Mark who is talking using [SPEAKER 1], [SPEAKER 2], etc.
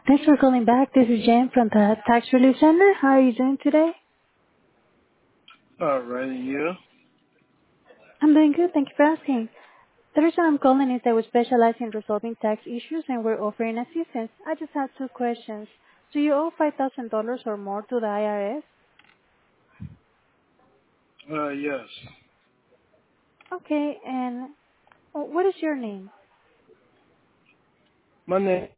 [SPEAKER 1] Thanks for calling back. This is Jen from the Tax Relief Center. How are you doing today?
[SPEAKER 2] Alrighty, you?
[SPEAKER 1] I'm doing good. Thank you for asking. The reason I'm calling is that we specialize in resolving tax issues and we're offering assistance. I just have two questions. Do you owe $5,000 or more to the IRS?
[SPEAKER 2] Yes.
[SPEAKER 1] Okay, and what is your name?
[SPEAKER 2] My name